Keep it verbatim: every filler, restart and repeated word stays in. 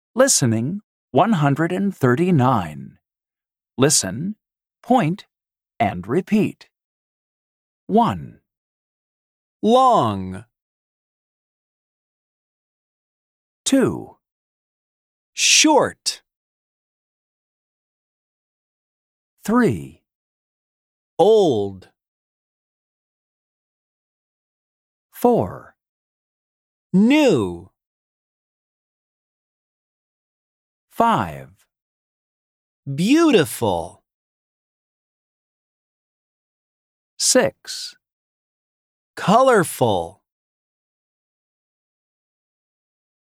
Listening one hundred thirty-nine. Listen, point, and repeat. one. Long. two. Short. three. Old. four. New. five. Beautiful. six. Colorful.